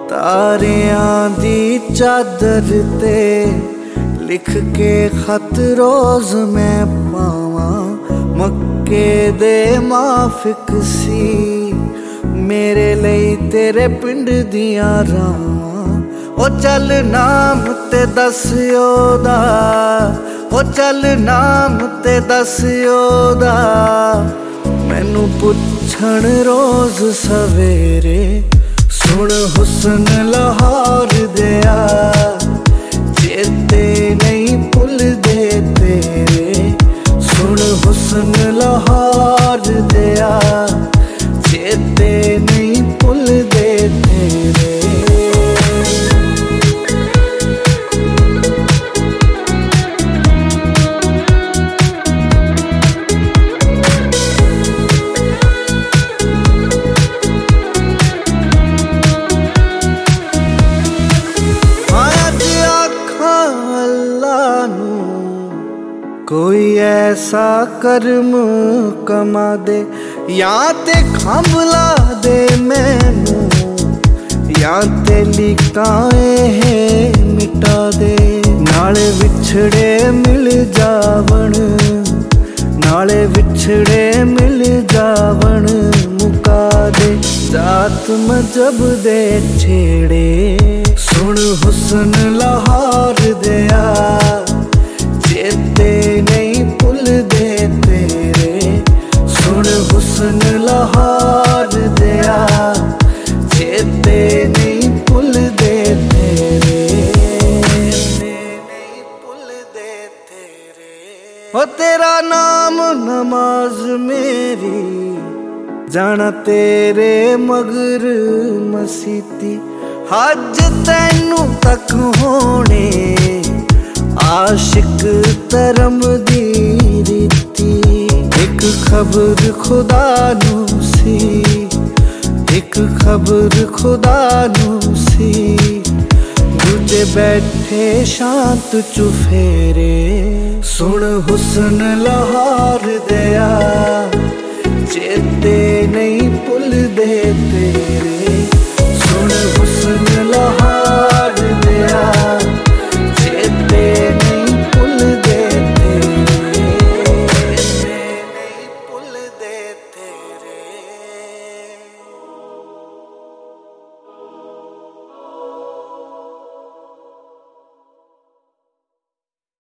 ਤਾਰਿਆਂ ਦੀ ਚਾਦਰ ਤੇ ਲਿਖ ਕੇ ਖਤ ਰੋਜ਼ ਮੈਂ ਪਾਵਾਂ। ਮੱਕੇ ਦੇ ਮਾਫਿਕ ਸੀ ਮੇਰੇ ਲਈ ਤੇਰੇ ਪਿੰਡ ਦੀਆਂ ਰਾਵਾਂ। ਉਹ ਚੱਲ ਨਾਮ ਤੇ ਦੱਸ ਉਹਦਾ, ਉਹ ਚੱਲ ਨਾਮ ਤੇ ਦੱਸ ਉਹਦਾ। ਮੈਨੂੰ ਪੁੱਛਣ ਰੋਜ਼ ਸਵੇਰੇ ਸੁਣ ਹੁਸਨ ਲਾਹੌਰ ਦਿਆ। ਚੇਤੇ ਨਹੀਂ ਭੁੱਲਦੇ ਤੇਰੇ ਸੁਣ ਹੁਸਨ ਲਾਹੌਰ ਦਿਆ। ਚੇਤੇ ਨਹੀਂ ਭੁੱਲਦੇ ਤੇਰੇ। कोई ऐसा कर्म कमा दे या ते खंभला दे मैनू, या ते लिकाए मिटा दे। नाले विछड़े मिल जावन, नाले विछड़े मिल जावन मुका दे। जात मजहब दे छेड़े सुन हुसन लाहौर दिया। चेते नहीं भुलदे तेरे सुन हुसन लाहौर दिया। चेते नहीं भुलदे तेरे, नहीं भुलदे तेरे। ओ तेरा नाम नमाज मेरी जाना तेरे मगर मसीती। हज तैनू तक होने आशिक धर्म दी रीति। एक खबर खुदा नू सी, एक खबर खुदा नू सी। दूजे बैठे शांत चुफेरे सुन हुसन लाहौर दिया। चेते नहीं भुलदे तेरे।